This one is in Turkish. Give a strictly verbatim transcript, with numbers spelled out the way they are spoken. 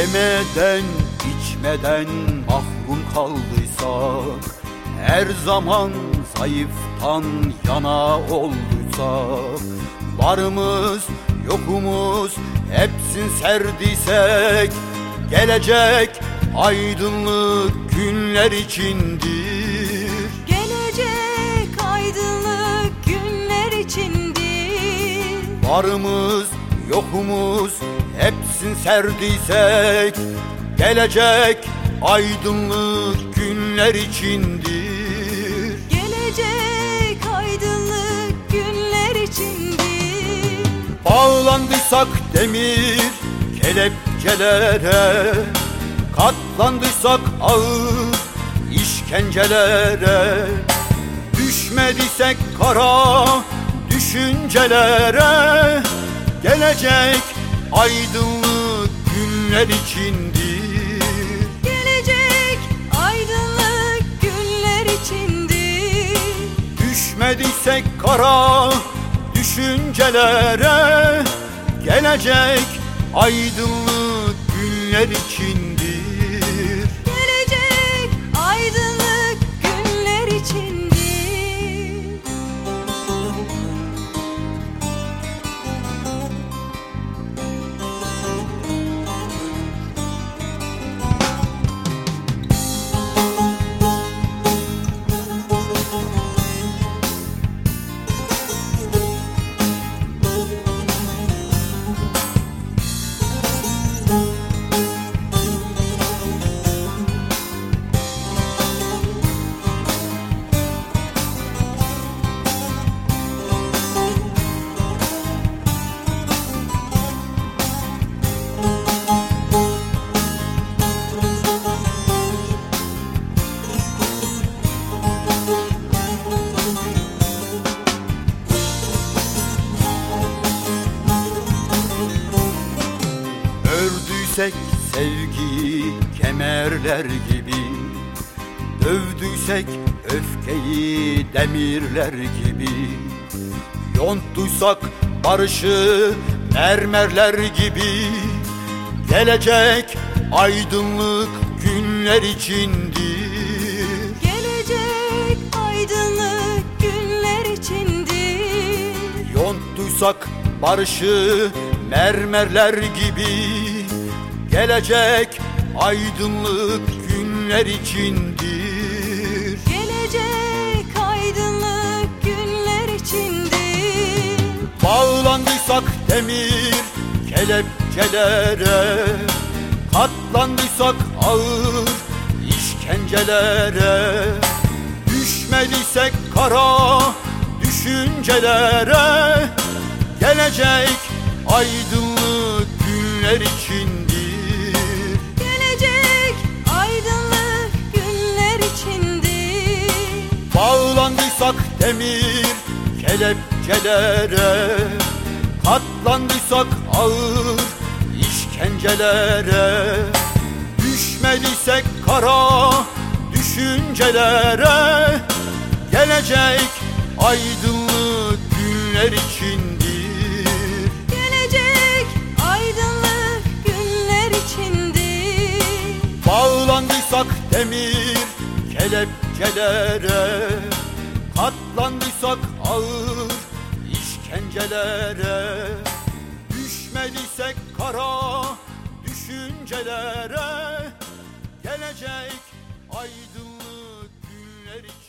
Yemeden içmeden mahrum kaldıysak, her zaman zayıftan yana olduysak, varımız yokumuz hepsini serdiysek, gelecek aydınlık günler içindir. Gelecek aydınlık günler içindir. Varımız yokumuz hepsini serdiysek, gelecek aydınlık günler içindir. Gelecek aydınlık günler içindir. Bağlandıysak demir kelepçelere, katlandıysak ağır işkencelere, düşmediysek kara düşüncelere, gelecek aydınlık günler içindir. Gelecek aydınlık günler içindir. Düşmediysek kara düşüncelere, gelecek aydınlık günler içindir. Gelecek aydınlık günler içindir. Ördüysek sevgiyi kemerler gibi, dövdüysek öfkeyi demirler gibi, yontuysak barışı mermerler gibi, gelecek aydınlık günler içindir. Gelecek aydınlık günler içindir. Yontuysak barışı mermerler gibi, gelecek aydınlık günler içindir. Gelecek aydınlık günler içindir. Bağlandıysak demir kelepçelere, katlandıysak ağır işkencelere, düşmediysek kara düşüncelere, gelecek aydınlık günler içindir. Gelecek aydınlık günler içindir. Bağlandıysak demir kelepçelere, katlandıysak ağır işkencelere, düşmediysek kara düşüncelere, gelecek aydınlık günler içindir. Gelecek aydınlık günler içindir. Bağlandıysak demir kelepçelere, katlandıysak ağır işkencelere, düşmediysek kara düşüncelere, gelecek aydınlık günler için.